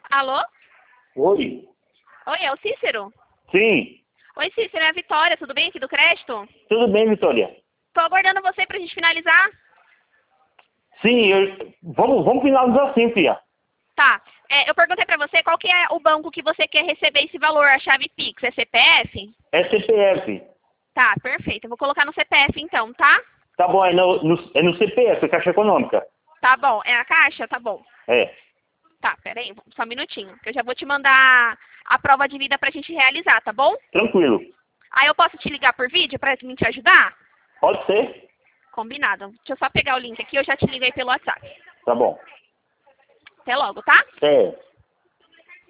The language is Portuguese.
Alô? Oi? Oi, é o Cícero? Sim. Oi, Cícero, é a Vitória, tudo bem aqui do crédito? Tudo bem, Vitória? Tô aguardando você pra gente finalizar. Sim, vamos finalizar sim, filha. Tá, eu perguntei pra você qual que é o banco que você quer receber esse valor, a chave Pix, é CPF? É CPF. Tá, perfeito, eu vou colocar no CPF então, tá? Tá bom, é no CPF, Caixa Econômica. Tá bom, é a caixa? Tá bom. É. Tá, peraí, só um minutinho, que eu já vou te mandar a prova de vida pra gente realizar, tá bom? Tranquilo. Aí eu posso te ligar por vídeo pra mim te ajudar? Pode ser? Combinado. Deixa eu só pegar o link aqui, eu já te ligo aí pelo WhatsApp. Tá bom. Até logo, tá? É.